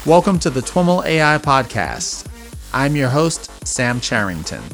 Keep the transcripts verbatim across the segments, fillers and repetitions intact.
Welcome to the T W I M L A I podcast. I'm your host, Sam Charrington.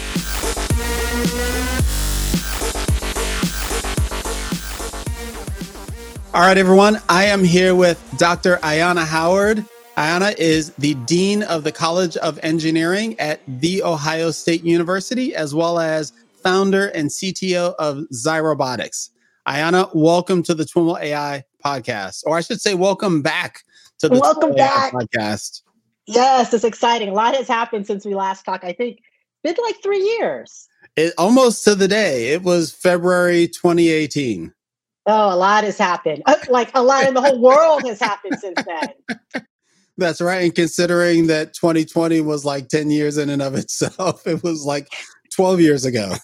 All right, everyone. I am here with Doctor Ayanna Howard. Ayanna is the Dean of the College of Engineering at The Ohio State University, as well as founder and C T O of Zyrobotics. Ayanna, welcome to the T W I M L A I podcast, or I should say welcome back to the welcome T W I M L A I back. podcast. Yes, it's exciting. A lot has happened since we last talked. I think it's been like three years. It, almost to the day. It was February twenty eighteen. Oh, a lot has happened. Like a lot in the whole world has happened since then. That's right. And considering that twenty twenty was like ten years in and of itself, it was like twelve years ago.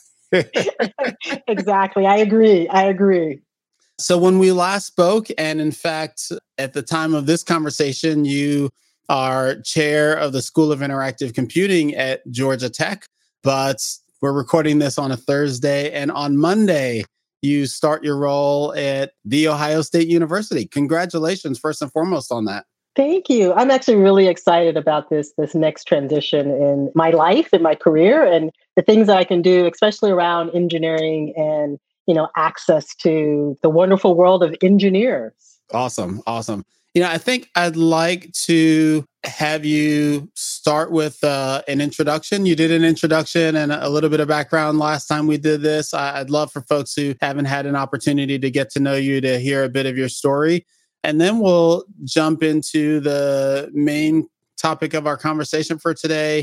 Exactly. I agree. I agree. So when we last spoke, and in fact, at the time of this conversation, you are chair of the School of Interactive Computing at Georgia Tech, but we're recording this on a Thursday, and on Monday, you start your role at The Ohio State University. Congratulations, first and foremost, on that. Thank you. I'm actually really excited about this, this next transition in my life, in my career, and the things that I can do, especially around engineering and, you know, access to the wonderful world of engineers. Awesome. Awesome. You know, I think I'd like to have you start with uh, an introduction. You did an introduction and a little bit of background last time we did this. I- I'd love for folks who haven't had an opportunity to get to know you to hear a bit of your story. And then we'll jump into the main topic of our conversation for today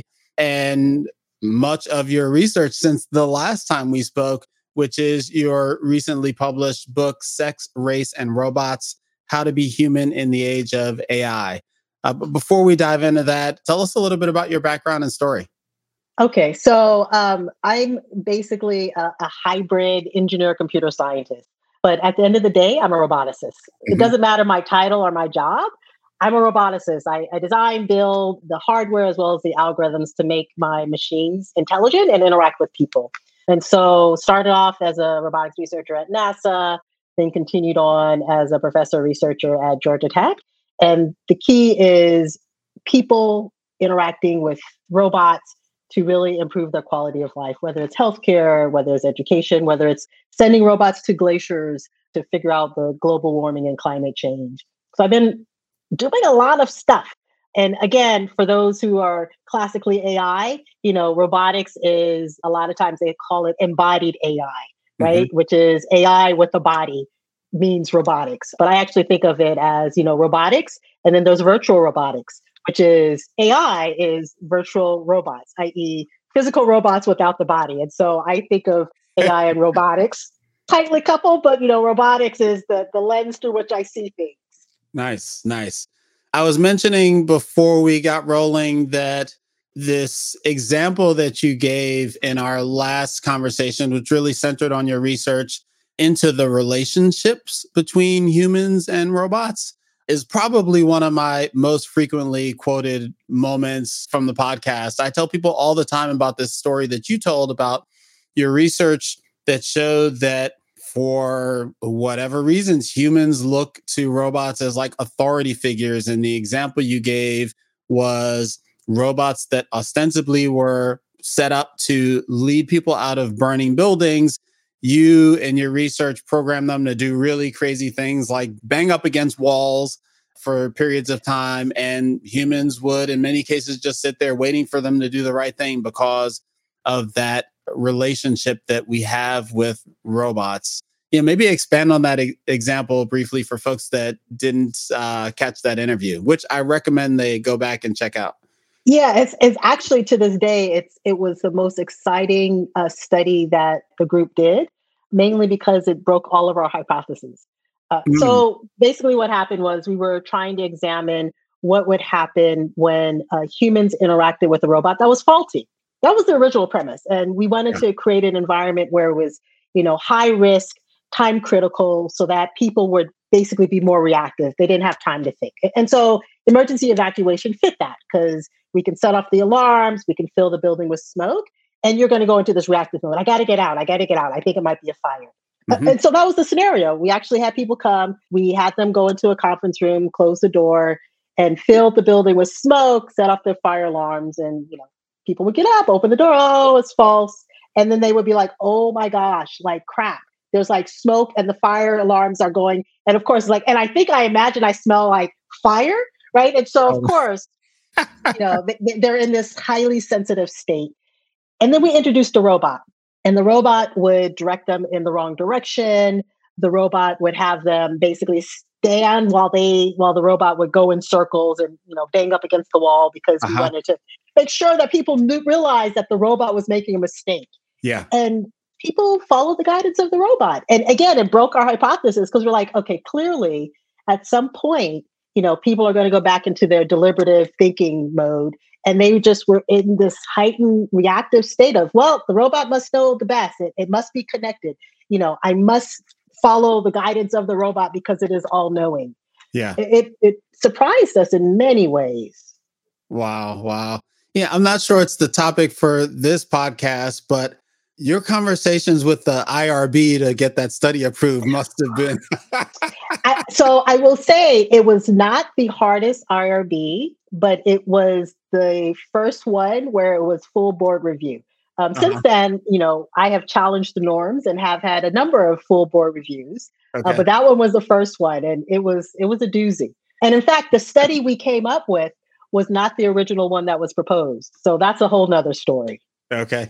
and much of your research since the last time we spoke, which is your recently published book, Sex, Race, and Robots: How to Be Human in the Age of A I. Uh, but before we dive into that, tell us a little bit about your background and story. Okay, so um, I'm basically a, a hybrid engineer computer scientist. But at the end of the day, I'm a roboticist. Mm-hmm. It doesn't matter my title or my job. I'm a roboticist. I, I design, build the hardware as well as the algorithms to make my machines intelligent and interact with people. And so started off as a robotics researcher at NASA, then continued on as a professor researcher at Georgia Tech. And the key is people interacting with robots to really improve their quality of life, whether it's healthcare, whether it's education, whether it's sending robots to glaciers to figure out the global warming and climate change. So I've been doing a lot of stuff. And again, for those who are classically A I, you know, robotics is a lot of times they call it embodied A I, right? Mm-hmm. Which is A I with a body means robotics. But I actually think of it as, you know, robotics, and then there's virtual robotics, which is A I is virtual robots, that is physical robots without the body. And so I think of A I and robotics tightly coupled, but, you know, robotics is the, the lens through which I see things. Nice, nice. I was mentioning before we got rolling that this example that you gave in our last conversation, which really centered on your research into the relationships between humans and robots, is probably one of my most frequently quoted moments from the podcast. I tell people all the time about this story that you told about your research that showed that for whatever reasons, humans look to robots as like authority figures. And the example you gave was robots that ostensibly were set up to lead people out of burning buildings. You in your research program them to do really crazy things like bang up against walls for periods of time. And humans would, in many cases, just sit there waiting for them to do the right thing because of that relationship that we have with robots. Yeah, maybe expand on that e- example briefly for folks that didn't uh, catch that interview, which I recommend they go back and check out. Yeah, it's it's actually to this day, it's it was the most exciting uh, study that the group did, mainly because it broke all of our hypotheses. Uh, mm. So basically what happened was we were trying to examine what would happen when uh, humans interacted with a robot that was faulty. That was the original premise. And we wanted yeah. to create an environment where it was, you know, high risk, time critical, so that people would basically be more reactive. They didn't have time to think. And so emergency evacuation fit that because we can set off the alarms, we can fill the building with smoke, and you're going to go into this reactive mode. I got to get out. I got to get out. I think it might be a fire. Mm-hmm. And so that was the scenario. We actually had people come. We had them go into a conference room, close the door, and filled the building with smoke, set off their fire alarms, and you know, people would get up, open the door, oh, it's false. And then they would be like, oh my gosh, like crap. There's like smoke and the fire alarms are going. And of course, like, and I think I imagine I smell like fire, right? And so, of Oh. course, you know, they, they're in this highly sensitive state. And then we introduced a robot, and the robot would direct them in the wrong direction. The robot would have them basically stand while they while the robot would go in circles and you know bang up against the wall because we Uh-huh. wanted to make sure that people knew, realized that the robot was making a mistake. Yeah. And people followed the guidance of the robot. And again, it broke our hypothesis because we're like, okay, clearly at some point, you know, people are going to go back into their deliberative thinking mode. And they just were in this heightened reactive state of, well, the robot must know the best. It, it must be connected. You know, I must follow the guidance of the robot because it is all knowing. Yeah. It, it, it surprised us in many ways. Wow. Wow. Yeah. I'm not sure it's the topic for this podcast, but your conversations with the I R B to get that study approved must have been. I, so I will say it was not the hardest I R B, but it was the first one where it was full board review. Um, Uh-huh. Since then, you know, I have challenged the norms and have had a number of full board reviews, Okay. uh, but that one was the first one, and it was it was a doozy. And in fact, the study we came up with was not the original one that was proposed. So that's a whole nother story. Okay.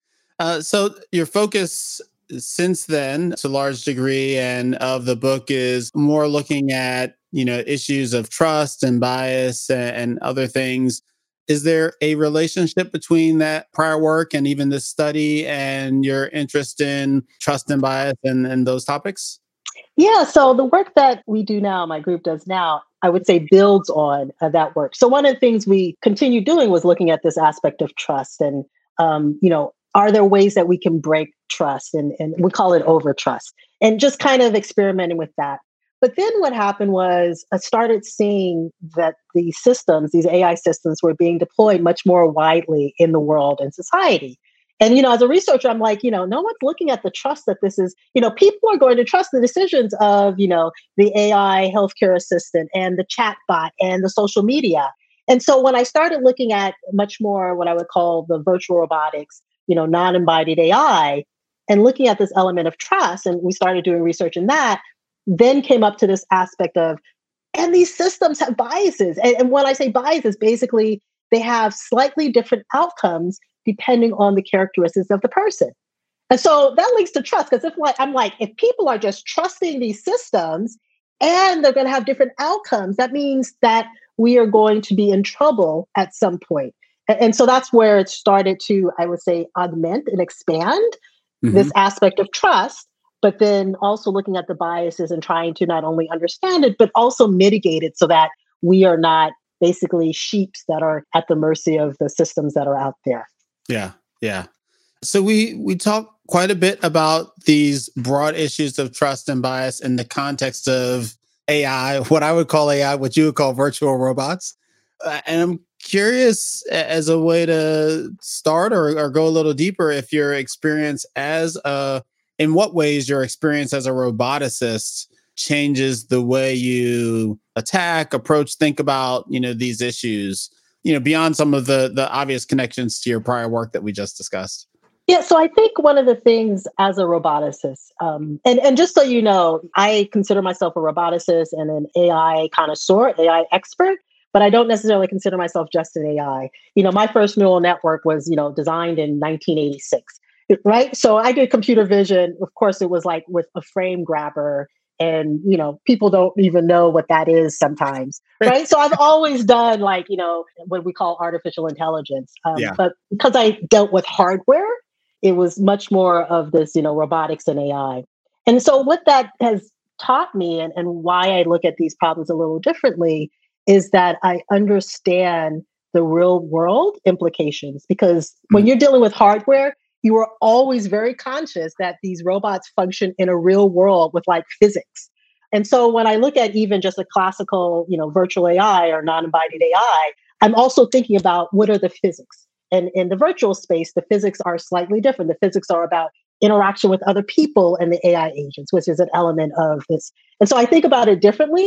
Uh, so your focus since then, to a large degree, and of the book is more looking at, you know, issues of trust and bias and, and other things. Is there a relationship between that prior work and even this study and your interest in trust and bias and, and those topics? Yeah, so the work that we do now, my group does now, I would say builds on uh, that work. So one of the things we continue doing was looking at this aspect of trust and, um, you know, are there ways that we can break trust? And, and we call it over trust, and just kind of experimenting with that. But then what happened was I started seeing that the systems, these A I systems, were being deployed much more widely in the world and society. And, you know, as a researcher, I'm like, you know, no one's looking at the trust that this is, you know, people are going to trust the decisions of, you know, the A I healthcare assistant and the chat bot and the social media. And so when I started looking at much more what I would call the virtual robotics, you know, non-embodied A I, and looking at this element of trust, and we started doing research in that, then came up to this aspect of, and these systems have biases. And, and when I say biases, basically they have slightly different outcomes depending on the characteristics of the person. And so that links to trust, because if like I'm like, if people are just trusting these systems and they're going to have different outcomes, that means that we are going to be in trouble at some point. And, and so that's where it started to, I would say, augment and expand Mhm. this aspect of trust, but then also looking at the biases and trying to not only understand it, but also mitigate it so that we are not basically sheeps that are at the mercy of the systems that are out there. Yeah, yeah. So we we talk quite a bit about these broad issues of trust and bias in the context of A I, what I would call A I, what you would call virtual robots. Uh, and I'm curious, a- as a way to start or, or go a little deeper, if your experience as a, in what ways your experience as a roboticist changes the way you attack, approach, think about, you know, these issues, you know, beyond some of the the obvious connections to your prior work that we just discussed. Yeah, so I think one of the things as a roboticist, um, and, and just so you know, I consider myself a roboticist and an A I connoisseur, A I expert, but I don't necessarily consider myself just an A I. You know, my first neural network was, you know, designed in nineteen eighty-six, right? So I did computer vision. Of course, it was like with a frame grabber. And, you know, people don't even know what that is sometimes, right? So I've always done like, you know, what we call artificial intelligence. Um, Yeah. But because I dealt with hardware, it was much more of this, you know, robotics and A I. And so what that has taught me and, and why I look at these problems a little differently is that I understand the real world implications. Because when you're dealing with hardware, you are always very conscious that these robots function in a real world with like physics. And so when I look at even just a classical, you know, virtual A I or non-embodied A I, I'm also thinking about what are the physics. And in the virtual space, the physics are slightly different. The physics are about interaction with other people and the A I agents, which is an element of this. And so I think about it differently.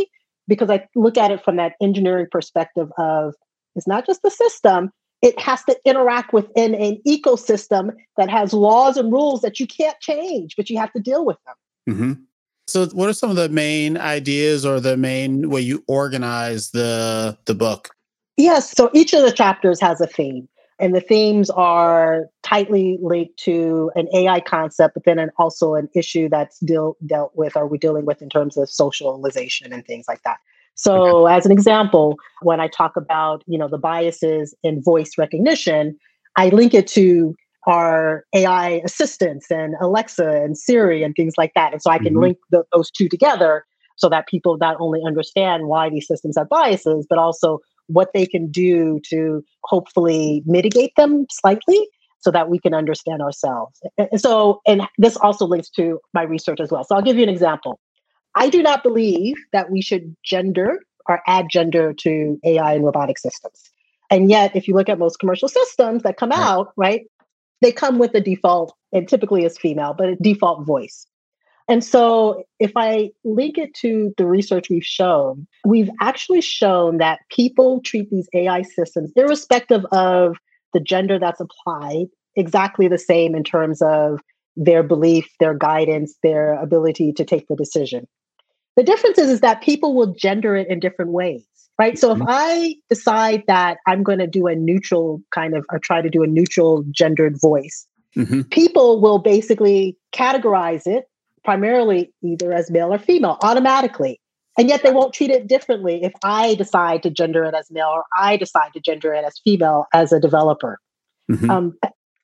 because I look at it from that engineering perspective of it's not just the system, it has to interact within an ecosystem that has laws and rules that you can't change, but you have to deal with them. Mm-hmm. So what are some of the main ideas or the main way you organize the the book? Yes. So each of the chapters has a theme, and the themes are tightly linked to an A I concept, but then an, also an issue that's deal, dealt with or we're dealing with in terms of socialization and things like that. So as an example, when I talk about, you know, the biases in voice recognition, I link it to our A I assistants and Alexa and Siri and things like that. And so I can mm-hmm. link the, those two together so that people not only understand why these systems have biases, but also what they can do to hopefully mitigate them slightly so that we can understand ourselves. And so, and this also links to my research as well. So I'll give you an example. I do not believe that we should gender or add gender to A I and robotic systems. And yet, if you look at most commercial systems that come right. out, right, they come with a default, and typically it's female, but a default voice. And so if I link it to the research we've shown, we've actually shown that people treat these A I systems, irrespective of the gender that's applied, exactly the same in terms of their belief, their guidance, their ability to take the decision. The difference is, is that people will gender it in different ways, right? So if I decide that I'm going to do a neutral kind of, or try to do a neutral gendered voice, mm-hmm. people will basically categorize it primarily either as male or female automatically. And yet they won't treat it differently if I decide to gender it as male or I decide to gender it as female as a developer. Mm-hmm. Um,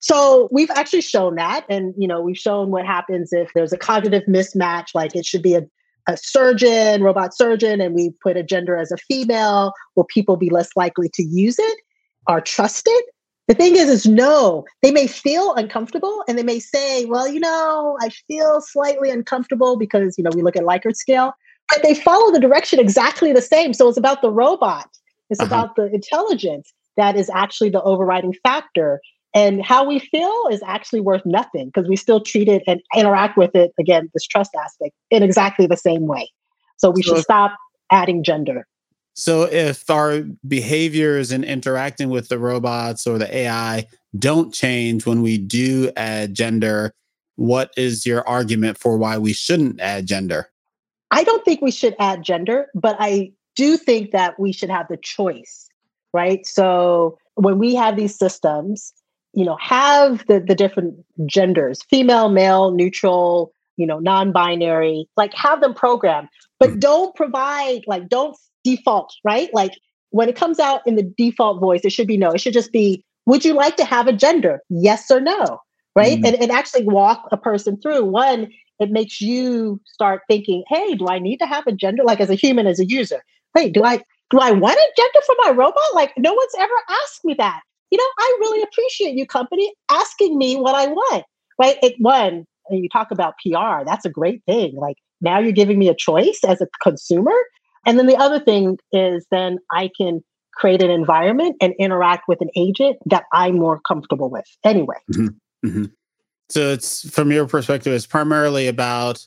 so we've actually shown that. And, you know, we've shown what happens if there's a cognitive mismatch, like it should be a a surgeon, robot surgeon, and we put a gender as a female, will people be less likely to use it or trust it? The thing is, is no, they may feel uncomfortable and they may say, well, you know, I feel slightly uncomfortable because, you know, we look at Likert scale, but they follow the direction exactly the same. So it's about the robot. It's uh-huh. about the intelligence that is actually the overriding factor. And how we feel is actually worth nothing because we still treat it and interact with it, again, this trust aspect, in exactly the same way. So we so should if, stop adding gender. So if our behaviors in interacting with the robots or the A I don't change when we do add gender, what is your argument for why we shouldn't add gender? I don't think we should add gender, but I do think that we should have the choice, right? So when we have these systems, you know, have the, the different genders, female, male, neutral, you know, non-binary, like have them programmed, but don't provide, like, don't default, right? Like when it comes out in the default voice, it should be no, it should just be, would you like to have a gender? Yes or no, right? Mm. And, and actually walk a person through. One, it makes you start thinking, hey, do I need to have a gender? Like as a human, as a user, hey, do I, do I want a gender for my robot? Like no one's ever asked me that. You know, I really appreciate you, company, asking me what I want, right? It one, and you talk about P R, that's a great thing. Like now you're giving me a choice as a consumer. And then the other thing is then I can create an environment and interact with an agent that I'm more comfortable with anyway. Mm-hmm. Mm-hmm. So it's, from your perspective, it's primarily about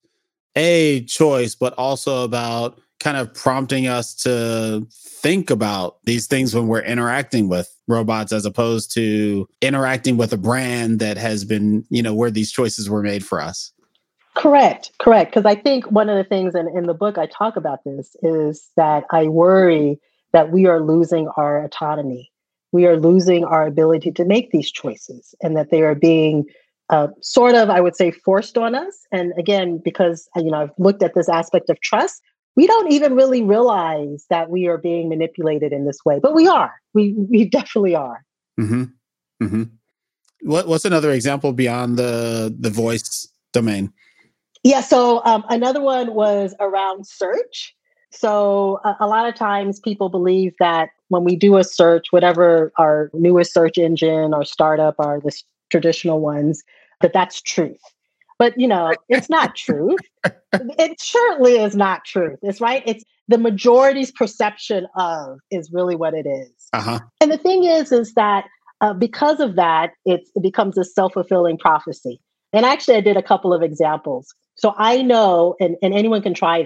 a choice, but also about kind of prompting us to think about these things when we're interacting with robots, as opposed to interacting with a brand that has been, you know, where these choices were made for us. Correct. Correct. Because I think one of the things in, in the book I talk about this is that I worry that we are losing our autonomy. We are losing our ability to make these choices and that they are being uh, sort of, I would say, forced on us. And again, because, you know, I've looked at this aspect of trust, we don't even really realize that we are being manipulated in this way, but we are. We we definitely are. Mm-hmm. Mm-hmm. What what's another example beyond the the voice domain? Yeah. So um, another one was around search. So a, a lot of times people believe that when we do a search, whatever our newest search engine or startup are the traditional ones, that that's truth. But, you know, it's not truth. It certainly is not truth. It's right. It's the majority's perception of is really what it is. Uh-huh. And the thing is, is that uh, because of that, it's, it becomes a self-fulfilling prophecy. And actually, I did a couple of examples. So I know, and, and anyone can try this.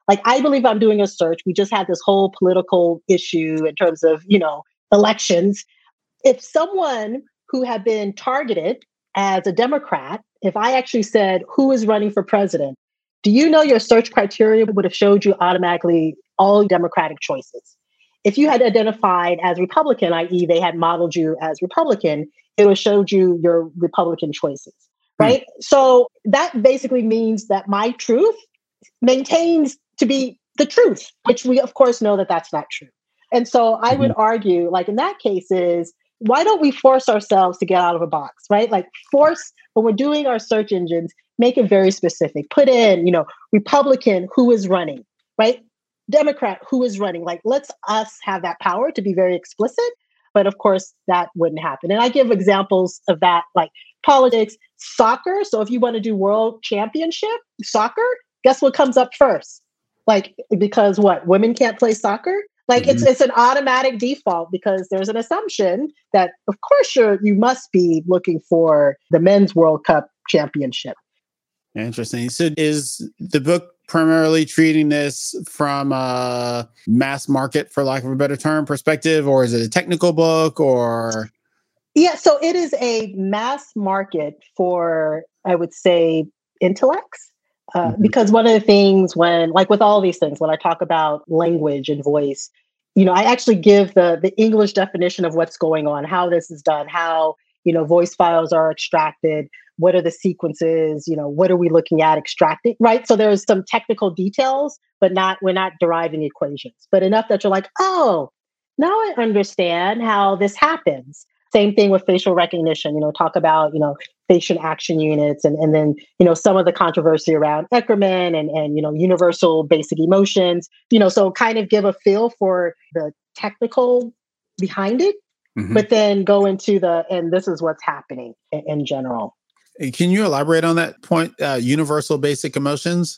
Like, I believe I'm doing a search. We just had this whole political issue in terms of, you know, elections. If someone who had been targeted as a Democrat, if I actually said, who is running for president, do you know your search criteria would have showed you automatically all Democratic choices? If you had identified as Republican, that is they had modeled you as Republican, it would have showed you your Republican choices, right? Hmm. So that basically means that my truth maintains to be the truth, which we of course know that that's not true. And so I mm-hmm. would argue, like in that case is, why don't we force ourselves to get out of a box, right? Like force, when we're doing our search engines, make it very specific. Put in, you know, Republican, who is running, right? Democrat, who is running. Like, let's us have that power to be very explicit. But of course, that wouldn't happen. And I give examples of that, like politics, soccer. So if you want to do world championship, soccer, guess what comes up first? Like, because what? Women can't play soccer? Like, mm-hmm. it's it's an automatic default because there's an assumption that, of course, you're, you must be looking for the men's World Cup championship. Interesting. So is the book primarily treating this from a mass market, for lack of a better term, perspective, or is it a technical book or? Yeah, so it is a mass market for, I would say, intellects. Uh, mm-hmm. Because one of the things when, like with all these things, when I talk about language and voice, you know, I actually give the the English definition of what's going on, how this is done, how, you know, voice files are extracted, what are the sequences, you know, what are we looking at extracting, right? So there's some technical details, but not, we're not deriving equations, but enough that you're like, oh, now I understand how this happens. Same thing with facial recognition, you know, talk about, you know, facial action units and, and then, you know, some of the controversy around Eckermann and, and, you know, universal basic emotions, you know, so kind of give a feel for the technical behind it, mm-hmm. but then go into the, and this is what's happening in, in general. Can you elaborate on that point, uh, universal basic emotions?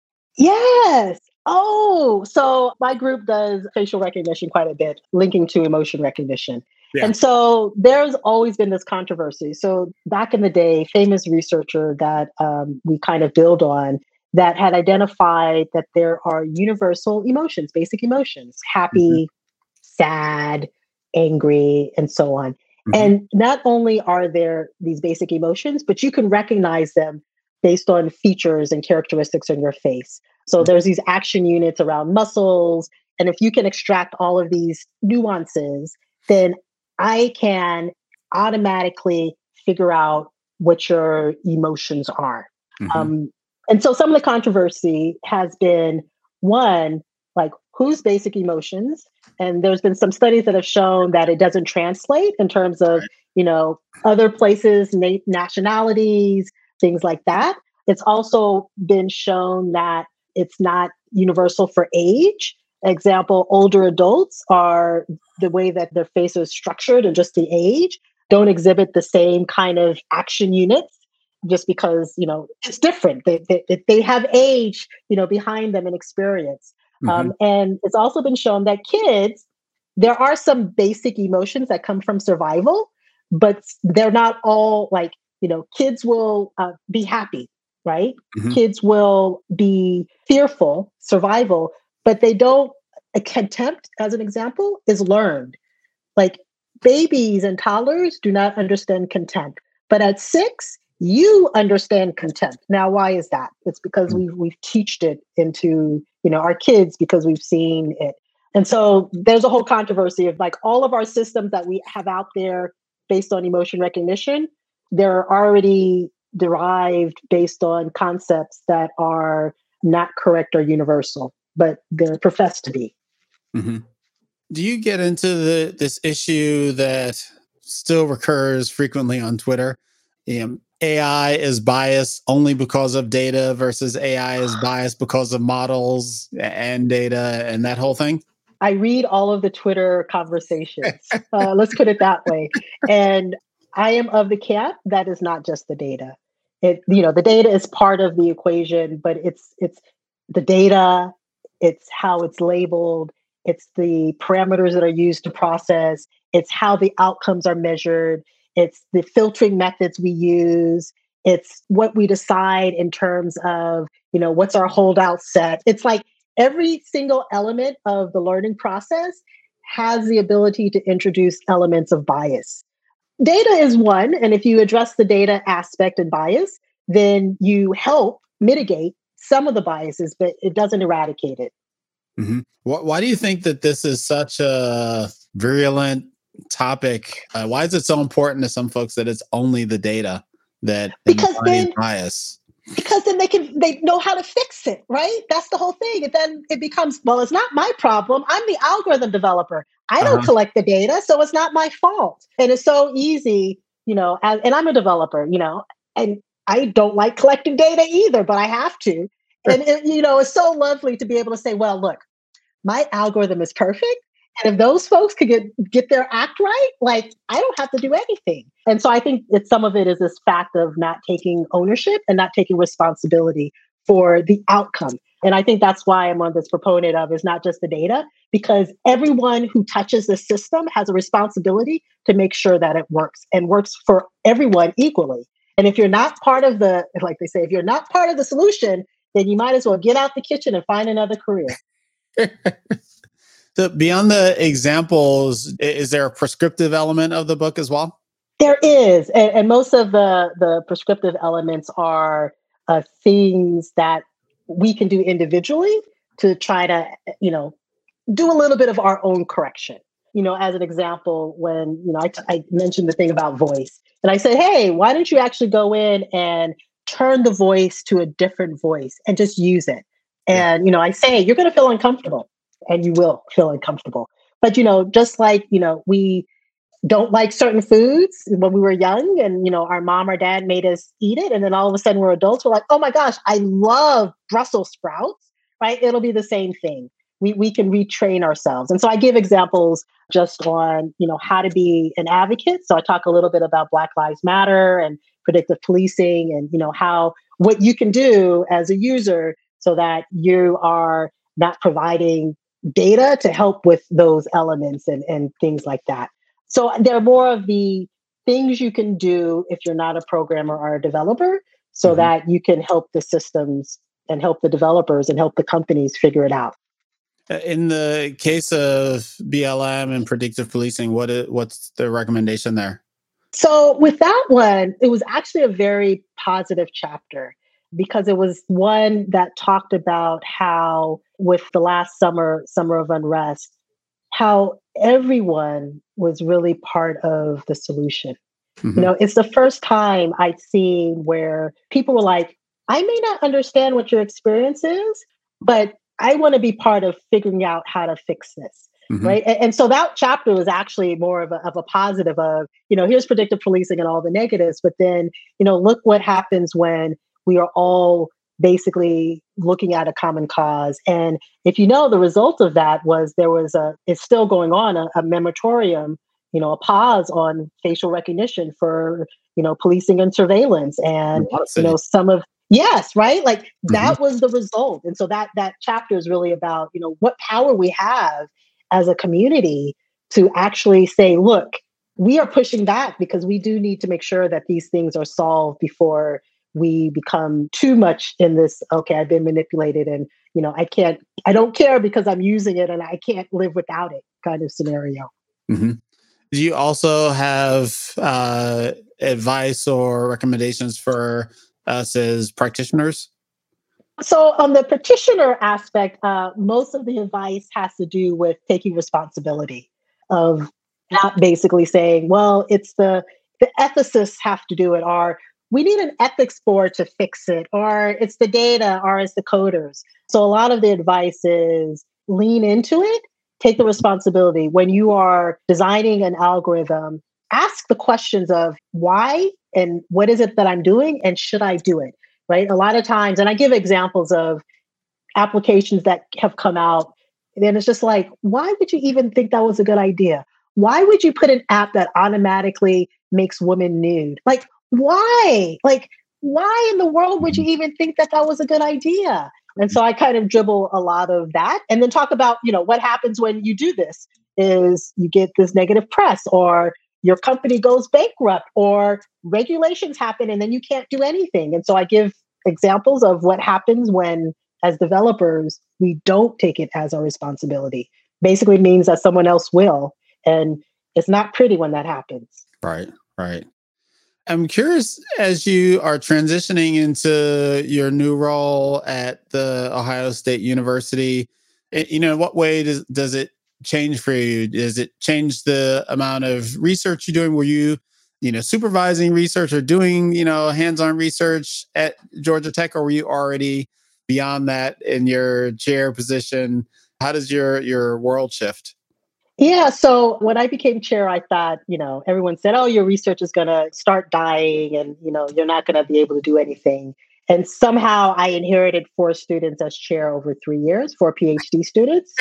Yes. Oh, so my group does facial recognition quite a bit, linking to emotion recognition. Yeah. And so there's always been this controversy. So back in the day, famous researcher that um, we kind of build on that had identified that there are universal emotions, basic emotions, happy, mm-hmm. sad, angry, and so on. Mm-hmm. And not only are there these basic emotions, but you can recognize them based on features and characteristics on your face. So there's these action units around muscles. And if you can extract all of these nuances, then I can automatically figure out what your emotions are. Mm-hmm. Um, and so some of the controversy has been, one, like whose basic emotions? And there's been some studies that have shown that it doesn't translate in terms of, you know, other places, na- nationalities, things like that. It's also been shown that it's not universal for age. Example, older adults are the way that their face is structured and just the age don't exhibit the same kind of action units just because, you know, it's different. They, they, they have age, you know, behind them and experience. Mm-hmm. Um, and it's also been shown that kids, there are some basic emotions that come from survival, but they're not all like, you know, kids will uh, be happy, right? Mm-hmm. Kids will be fearful, survival, but they don't, a contempt, as an example, is learned. Like babies and toddlers do not understand contempt. But at six, you understand contempt. Now, why is that? It's because we've, we've teached it into, you know, our kids because we've seen it. And so there's a whole controversy of like all of our systems that we have out there based on emotion recognition, they're already derived based on concepts that are not correct or universal, but they're professed to be. Mm-hmm. Do you get into the this issue that still recurs frequently on Twitter? You know, A I is biased only because of data versus A I is biased because of models and data and that whole thing? I read all of the Twitter conversations. uh, let's put it that way. And I am of the camp that is not just the data. It, you know, the data is part of the equation, but it's it's the data, it's how it's labeled, it's the parameters that are used to process, it's how the outcomes are measured, it's the filtering methods we use, it's what we decide in terms of, you know, what's our holdout set. It's like every single element of the learning process has the ability to introduce elements of bias. Data is one, and if you address the data aspect and bias, then you help mitigate some of the biases, but it doesn't eradicate it. Mm-hmm. Why, why do you think that this is such a virulent topic? Uh, why is it so important to some folks that it's only the data that Because embodies then, bias? because then they can they know how to fix it, right? That's the whole thing. And then it becomes, well, it's not my problem. I'm the algorithm developer. I don't Uh-huh. collect the data, so it's not my fault. And it's so easy, you know, as, and I'm a developer, you know, and I don't like collecting data either, but I have to. And, it, you know, it's so lovely to be able to say, well, look, my algorithm is perfect. And if those folks could get, get their act right, like I don't have to do anything. And so I think that some of it is this fact of not taking ownership and not taking responsibility for the outcome. And I think that's why I'm on this proponent of is not just the data, because everyone who touches the system has a responsibility to make sure that it works and works for everyone equally. And if you're not part of the, like they say, if you're not part of the solution, then you might as well get out the kitchen and find another career. So beyond the examples, is there a prescriptive element of the book as well? There is. And, and most of the, the prescriptive elements are uh, things that we can do individually to try to, you know, do a little bit of our own correction. You know, as an example, when, you know, I, t- I mentioned the thing about voice and I said, hey, why don't you actually go in and turn the voice to a different voice and just use it? And, yeah. you know, I say, you're going to feel uncomfortable and you will feel uncomfortable. But, you know, just like, you know, we don't like certain foods when we were young and, you know, our mom or dad made us eat it. And then all of a sudden we're adults. We're like, oh my gosh, I love Brussels sprouts, right? It'll be the same thing. We we can retrain ourselves. And so I give examples just on, you know, how to be an advocate. So I talk a little bit about Black Lives Matter and predictive policing and, you know, how, what you can do as a user so that you are not providing data to help with those elements and, and things like that. So there are more of the things you can do if you're not a programmer or a developer so mm-hmm. that you can help the systems and help the developers and help the companies figure it out. In the case of B L M and predictive policing, what is, what's the recommendation there? So with that one, it was actually a very positive chapter because it was one that talked about how with the last summer, summer of unrest, how everyone was really part of the solution. Mm-hmm. You know, it's the first time I'd seen where people were like, I may not understand what your experience is, but I want to be part of figuring out how to fix this. Mm-hmm. Right. And, and so that chapter was actually more of a, of a positive of, you know, here's predictive policing and all the negatives. But then, you know, look what happens when we are all basically looking at a common cause. And if you know, the result of that was there was a, it's still going on, a, a moratorium, you know, a pause on facial recognition for, you know, policing and surveillance. And, you know, some of, yes, right. Like mm-hmm. that was the result. And so that, that chapter is really about, you know, what power we have as a community to actually say, look, we are pushing back because we do need to make sure that these things are solved before we become too much in this, okay, I've been manipulated and, you know, I can't, I don't care because I'm using it and I can't live without it kind of scenario. Mm-hmm. Do you also have uh, advice or recommendations for us as practitioners? So on the practitioner aspect, uh, most of the advice has to do with taking responsibility of not basically saying, well, it's the, the ethicists have to do it, or we need an ethics board to fix it, or it's the data, or it's the coders. So a lot of the advice is lean into it, take the responsibility. When you are designing an algorithm, ask the questions of why and what is it that I'm doing and should I do it, right? A lot of times, and I give examples of applications that have come out, and it's just like, why would you even think that was a good idea? Why would you put an app that automatically makes women nude? Like, why? Like, why in the world would you even think that that was a good idea? And so I kind of dribble a lot of that and then talk about, you know, what happens when you do this is you get this negative press or your company goes bankrupt or regulations happen and then you can't do anything. And so I give examples of what happens when, as developers, we don't take it as our responsibility. Basically means that someone else will. And it's not pretty when that happens. Right, right. I'm curious, as you are transitioning into your new role at the Ohio State University, eh, you know, what way does, does it change for you? Does it change the amount of research you're doing? Were you, you know, supervising research or doing, you know, hands-on research at Georgia Tech, or were you already beyond that in your chair position? How does your your world shift? Yeah. So when I became chair, I thought, you know, everyone said, oh, your research is going to start dying and, you know, you're not going to be able to do anything. And somehow I inherited four students as chair over three years, four PhD students.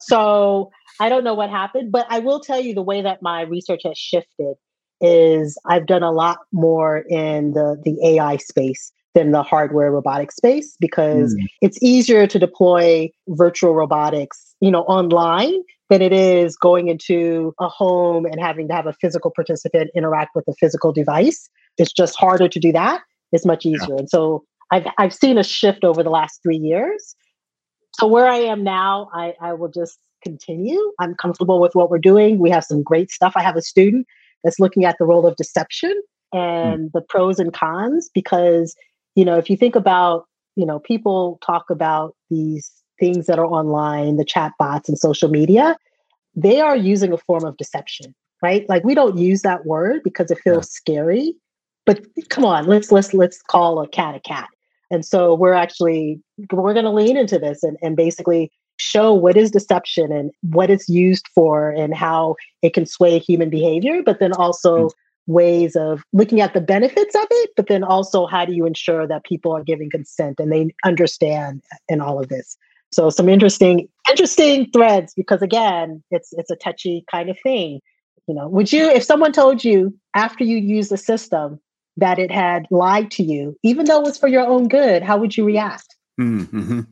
So I don't know what happened, but I will tell you the way that my research has shifted is I've done a lot more in the, the A I space than the hardware robotic space, because Mm. it's easier to deploy virtual robotics, you know, online than it is going into a home and having to have a physical participant interact with a physical device. It's just harder to do that. It's much Yeah. easier. And so I've I've seen a shift over the last three years. So where I am now, I, I will just continue. I'm comfortable with what we're doing. We have some great stuff. I have a student that's looking at the role of deception Mm. and the pros and cons, because, you know, if you think about, you know, people talk about these things that are online, the chat bots and social media, they are using a form of deception, right? Like we don't use that word because it Yeah. feels scary, but come on, let's let's let's call a cat a cat. And so we're actually we're going to lean into this and, and basically show what is deception and what it's used for and how it can sway human behavior, but then Mm. also ways of looking at the benefits of it, but then also how do you ensure that people are giving consent and they understand in all of this. So some interesting, interesting threads, because again, it's it's a touchy kind of thing. You know, would you, if someone told you after you use the system that it had lied to you, even though it was for your own good, how would you react? Mm-hmm.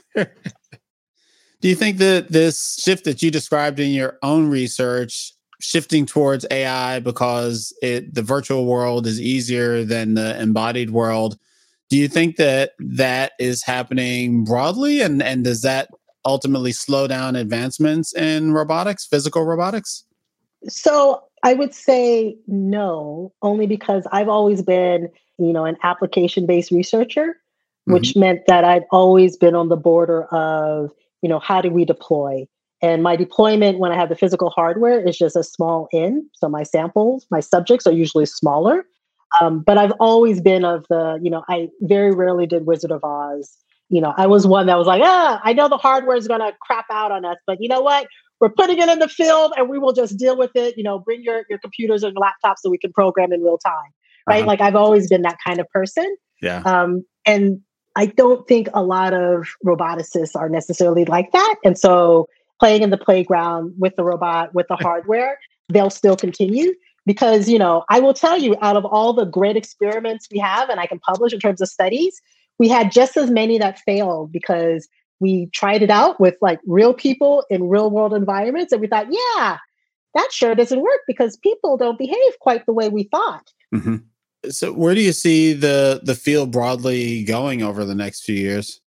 Do you think that this shift that you described in your own research, shifting towards A I because it the virtual world is easier than the embodied world, do you think that that is happening broadly, and and does that ultimately slow down advancements in robotics, physical robotics? So I would say no, only because I've always been, you know, an application-based researcher, Hmm. which meant that I've always been on the border of, you know, how do we deploy? And my deployment when I have the physical hardware is just a small n. So my samples, my subjects are usually smaller. Um, but I've always been of the, you know, I very rarely did Wizard of Oz. You know, I was one that was like, ah, I know the hardware is going to crap out on us, but you know what? We're putting it in the field and we will just deal with it. You know, bring your, your computers and laptops so we can program in real time. Right. Uh-huh. Like I've always been that kind of person. Yeah. Um, and I don't think a lot of roboticists are necessarily like that. And so playing in the playground with the robot, with the hardware, they'll still continue. Because, you know, I will tell you, out of all the great experiments we have and I can publish in terms of studies, we had just as many that failed because we tried it out with like real people in real world environments. And we thought, yeah, that sure doesn't work because people don't behave quite the way we thought. Hmm. So, where do you see the the field broadly going over the next few years?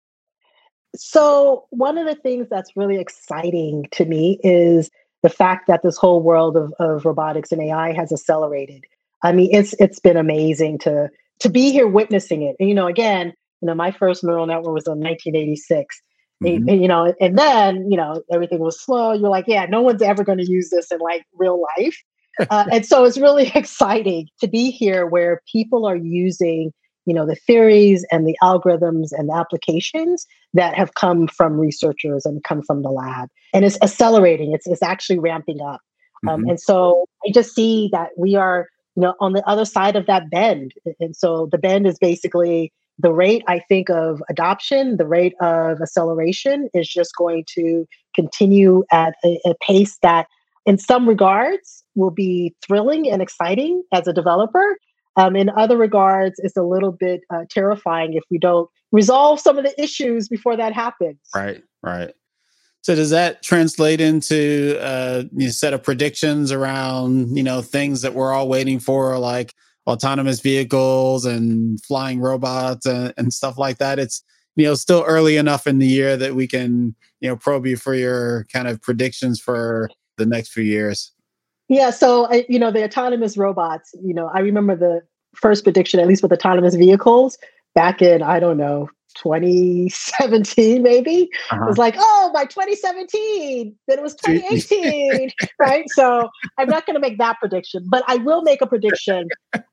So, one of the things that's really exciting to me is the fact that this whole world of, of robotics and A I has accelerated. I mean, it's it's been amazing to to be here witnessing it. And, you know, again, you know, my first neural network was in nineteen eighty-six. And- Hmm. and, you know, and then, you know, everything was slow. You're like, yeah, no one's ever going to use this in like real life. Uh, and so it's really exciting to be here where people are using, you know, the theories and the algorithms and the applications that have come from researchers and come from the lab. And it's accelerating, it's, it's actually ramping up. Um, Hmm. and so I just see that we are, you know, on the other side of that bend. And so the bend is basically the rate, I think, of adoption, the rate of acceleration is just going to continue at a, a pace that, in some regards, will be thrilling and exciting as a developer. Um, in other regards, it's a little bit uh, terrifying if we don't resolve some of the issues before that happens. Right, right. So does that translate into uh, a set of predictions around, you know, things that we're all waiting for, like autonomous vehicles and flying robots and, and stuff like that? It's, you know, still early enough in the year that we can, you know, probe you for your kind of predictions for the next few years. Yeah. So, I, you know, the autonomous robots, you know, I remember the first prediction, at least with autonomous vehicles back in, I don't know, twenty seventeen, maybe. Uh-huh. It was like, oh, by twenty seventeen, then it was twenty eighteen, right? So I'm not going to make that prediction, but I will make a prediction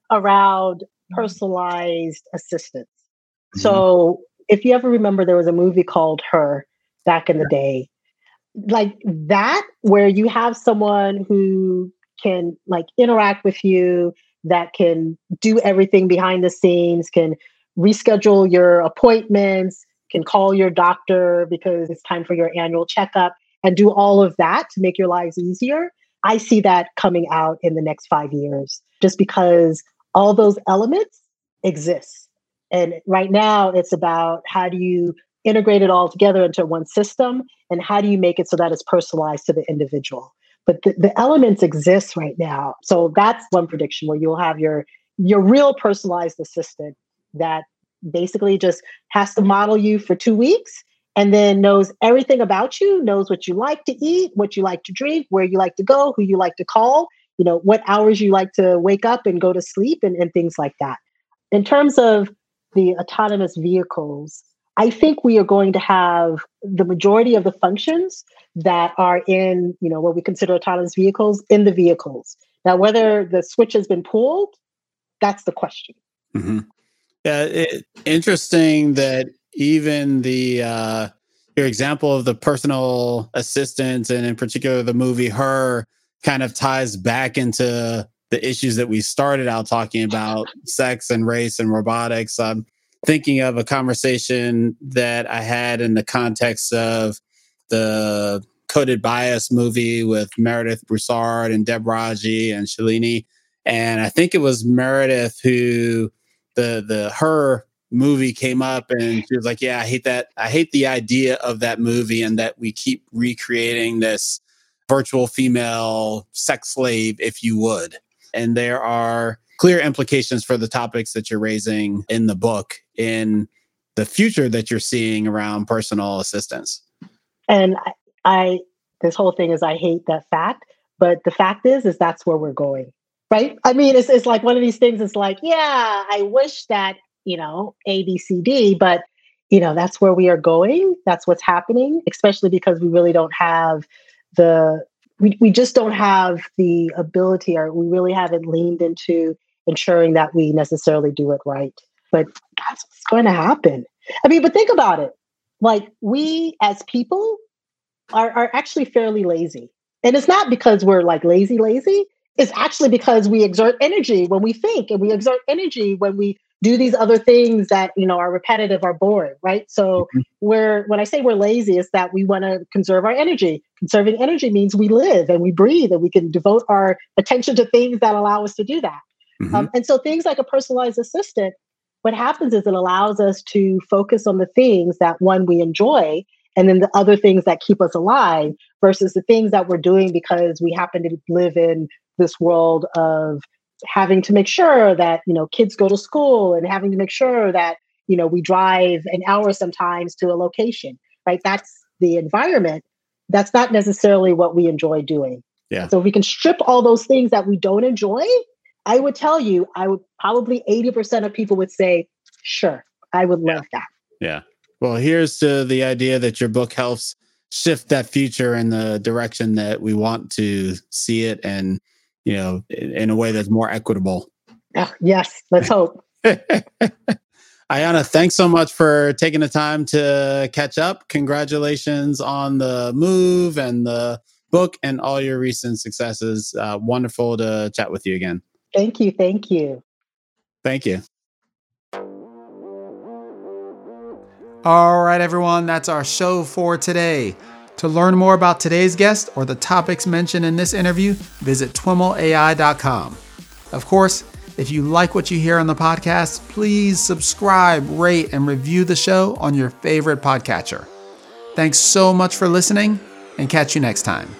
around personalized assistance. Mm-hmm. So if you ever remember, there was a movie called Her back in the day. Like that, where you have someone who can like interact with you, that can do everything behind the scenes, can reschedule your appointments, can call your doctor because it's time for your annual checkup, and do all of that to make your lives easier. I see that coming out in the next five years, just because all those elements exist. And right now it's about how do you integrate it all together into one system, and how do you make it so that it's personalized to the individual. But the, the elements exist right now. So that's one prediction, where you'll have your, your real personalized assistant that basically just has to model you for two weeks and then knows everything about you, knows what you like to eat, what you like to drink, where you like to go, who you like to call, you know, what hours you like to wake up and go to sleep, and, and things like that. In terms of the autonomous vehicles, I think we are going to have the majority of the functions that are in, you know, what we consider autonomous vehicles in the vehicles. Now, whether the switch has been pulled, that's the question. Mm-hmm. Yeah, it, interesting that even the uh, your example of the personal assistant, and in particular the movie Her, kind of ties back into the issues that we started out talking about, sex and race and robotics. Um, thinking of a conversation that I had in the context of the Coded Bias movie with Meredith Broussard and Deb Raji and Shalini. And I think it was Meredith who the the Her movie came up, and she was like, yeah, I hate that. I hate the idea of that movie, and that we keep recreating this virtual female sex slave, if you would. And there are clear implications for the topics that you're raising in the book in the future that you're seeing around personal assistance. And I, I this whole thing is, I hate that fact, but the fact is, is that's where we're going, right? I mean, it's, it's like one of these things. It's like, yeah, I wish that, you know, A, B, C, D, but, you know, that's where we are going. That's what's happening, especially because we really don't have the, we, we just don't have the ability, or we really haven't leaned into ensuring that we necessarily do it right. But that's what's going to happen. I mean, but think about it. Like, we as people are, are actually fairly lazy. And it's not because we're like lazy, lazy. It's actually because we exert energy when we think, and we exert energy when we do these other things that, you know, are repetitive, are boring, right? So mm-hmm. we're, when I say we're lazy, is that we want to conserve our energy. Conserving energy means we live and we breathe, and we can devote our attention to things that allow us to do that. Mm-hmm. Um, and so things like a personalized assistant, what happens is it allows us to focus on the things that, one, we enjoy, and then the other things that keep us alive, versus the things that we're doing because we happen to live in this world of having to make sure that, you know, kids go to school, and having to make sure that, you know, we drive an hour sometimes to a location, right? That's the environment. That's not necessarily what we enjoy doing. Yeah. So if we can strip all those things that we don't enjoy, I would tell you, I would probably eighty percent of people would say, sure, I would love yeah. that. Yeah. Well, here's to the idea that your book helps shift that future in the direction that we want to see it, and, you know, in, in a way that's more equitable. Oh, yes. Let's hope. Ayanna, thanks so much for taking the time to catch up. Congratulations on the move and the book and all your recent successes. Uh, wonderful to chat with you again. Thank you. Thank you. Thank you. All right, everyone, that's our show for today. To learn more about today's guest or the topics mentioned in this interview, visit T W I M L A I dot com. Of course, if you like what you hear on the podcast, please subscribe, rate, and review the show on your favorite podcatcher. Thanks so much for listening, and catch you next time.